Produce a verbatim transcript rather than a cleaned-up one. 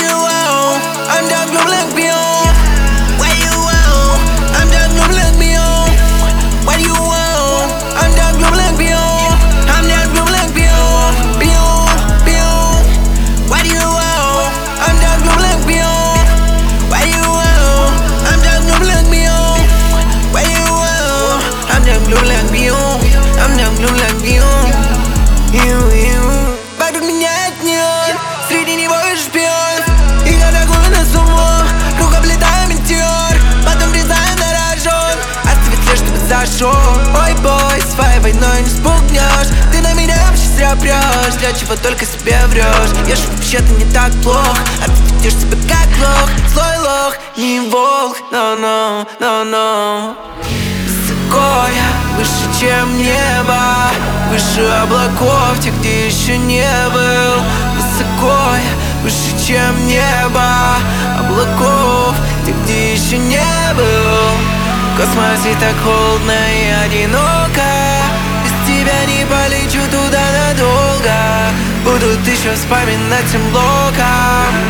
you want? I'm так влюблен в Бейон. What you want? I'm так влюблен в Бейон. What you want? I'm так влюблен в Бейон. I'm так влюблен в Бейон. Бейон, Бейон. What you want? I'm так влюблен в Бейон. What you want? I'm так влюблен в Бейон. What you want? I'm так влюблен в Бейон. I'm так влюблен в Бейон. Вокруг меня нет, среди него вижу шпион. И я такой на сумму, круг облетаю метеор. Потом врезаю на рожон, оставить след, чтобы зашел. Ой, бой, своей войной не спугнешь. Ты на меня вообще зря прешь, для чего только себе врешь. Я же вообще-то не так плох, а ты ведешь себя как лох. Злой лох, не волк, но-но, но-но. Высоко я, выше, чем небо, выше облаков, те, где еще не был. Высоко я, выше, чем небо, облаков, те, где еще не был. В космосе так холодно и одиноко, без тебя не полечу туда надолго. Буду еще вспоминать тем блоком.